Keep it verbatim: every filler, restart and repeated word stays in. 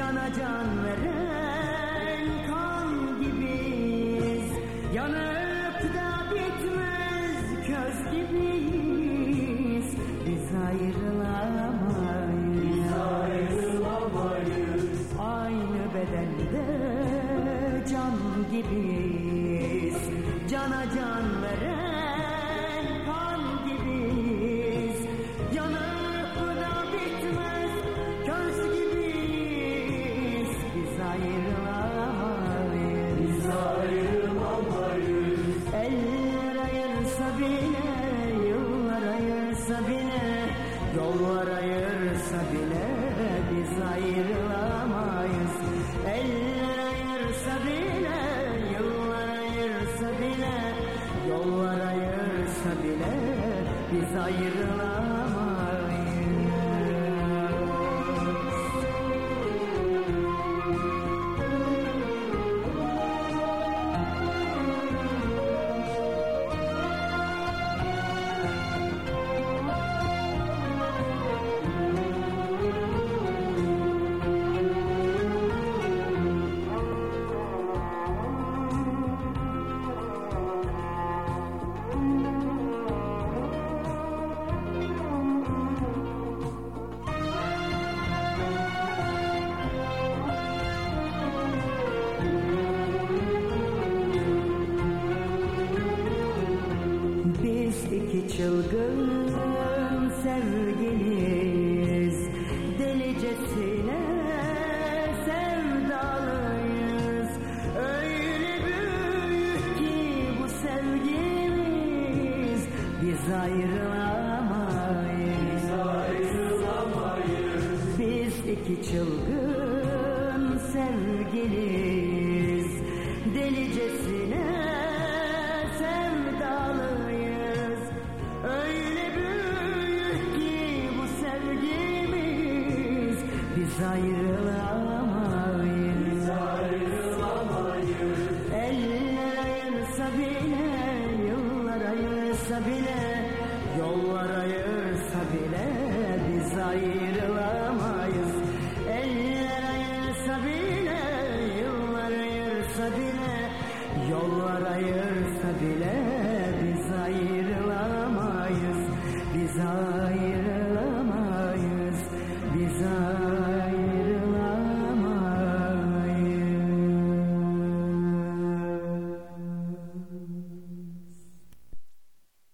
cana can veren kan gibiyiz. Yanıp da bitmez köz gibiyiz. Biz ayrılamayız, biz ayrılamayız. Aynı bedende can gibiyiz. Cana can veren kan gibiyiz. Yanıp da bitmez köz gibiyiz. Biz ayrılamayız, biz ayrılamayız. Eller ayırsa bile, yıllar ayırsa bile, yollar ayırsa bile biz ayrılamayız. Eller ayırsa bile, yıllar ayırsa bile, yollar ayırsa bile biz ayrılamayız. Biz iki çılgın sevgiliyiz, delicesine sevdalıyız. Öyle büyük ki bu sevgimiz, biz ayrılamayız, biz ayrılamayız. Biz iki çılgın sevgiliyiz, delicesine sevdalıyız. Öyle büyük ki bu sevgimiz, biz ayrılamayız, biz ayrılamayız. Eller ayırsa bile, yıllar ayırsa bile, yollar ayırsa bile biz ayrılamayız. Eller ayırsa bile, yıllar ayırsa bile, yollar ayırsa bile biz ayrılamayız, biz ayrılamayız.